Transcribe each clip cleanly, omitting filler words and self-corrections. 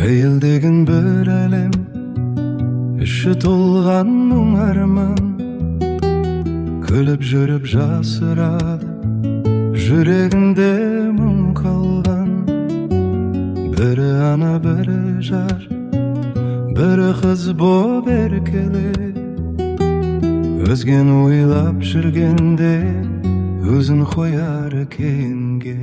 Әйел деген бір әлем, іші толған мұңарман, күліп жүріп жасырады жүрегінде мұң қалған. Бірі ана бірі жар, бірі қыз боп еркеле, өзген ойлап жүргенде өзін қояр кейінге.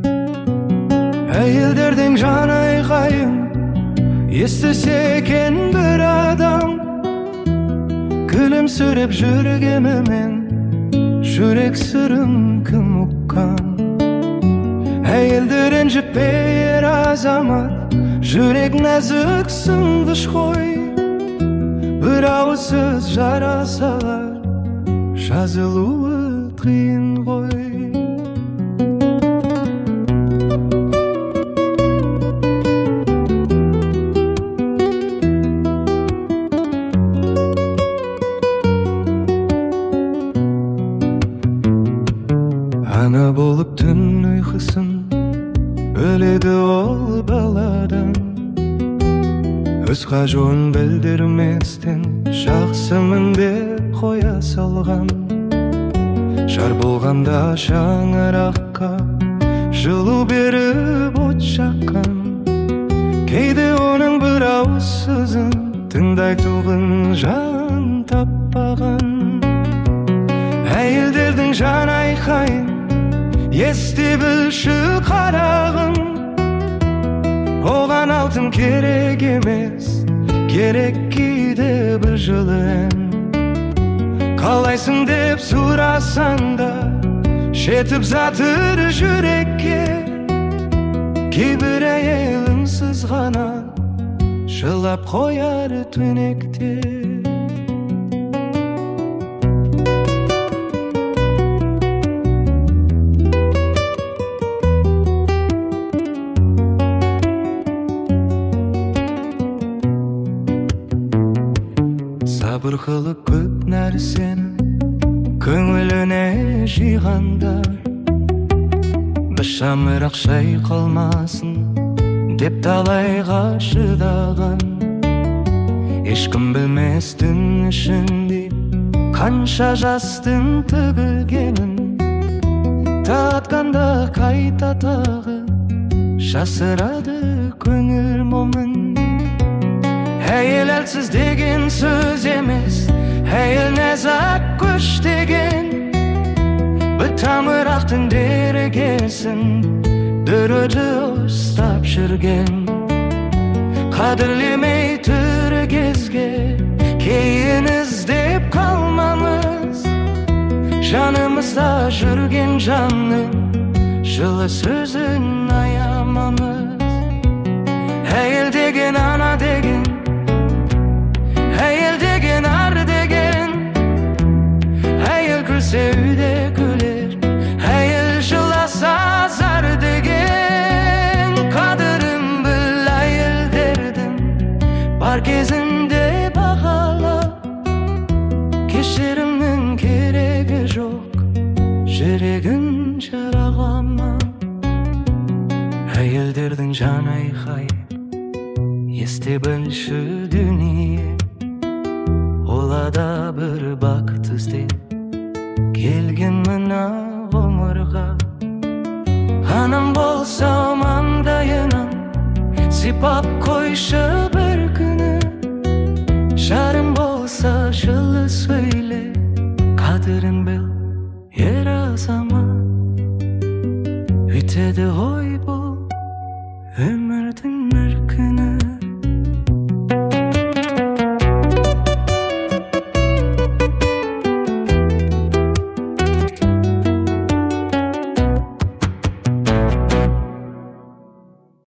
Әйелдердің жан айқайын естісе екен бір адам, күлімсіреп жүргенімен жүрек сырын кім ұққан. Әйелдер ренжітпе ер азамат, жүрек нәзік сынғыш қой, бір ауыз сөз жарасалар жазылуы қиын ғой. Ана болып түн ұйқысын бөледі ол баладан, өз қажуын білдірместен жақсымын деп қоя салған. Жар болғанда шаңыраққа жылу беріп от жаққан, кейде оның бір ауыз сөзін тыңдайтұғын жан таппаған. Әйелдердің жан айқайын есте білші қарағым, оған алтын керек емес, керек кейде бір жылы ән. Қалайсың деп сұрасаң да жетіп затыр жүрекке, кейбір әйеліңсіз ғана жылап қояр түнекте. Сабыр қылып көп нәрсені көңіліне жиғандар, бір шамырақ шайқалмасын деп талайға шыдаған. Ешкім білмес түн ішінде қанша жастың төгілгенін, татқанда қайта тағы жасырады көңіл момын. Әйел әлсіз деген сөз емес, әйел нәзік күш деген, бір тамырақтың дәрігерсің, дүрді ұстап жүрген. Қадірлемей түрі кезге кейін іздеп қалмамыз, жанымызда жүрген жанның жылы сөзін аямамыз. Әйел деген ана деген, әйел деген ар деген, әйел күлсе үйде күлер, әйел жыласа зар деген. Қадірін біл әйелдердің, бар кезінде бағала, кешірімнің керегі жоқ, жүрегін жаралама. Әйелдердің жан айқайы есте білші дүние, олада бір бақыт іздеп келген мына ғұмырға. Анам болса маңдайынан сипап қойшы бір күні, жарым болса жылы сөйле, қадірін біл ер азамат. Өтеді ғой бұл өмірдің бір күні.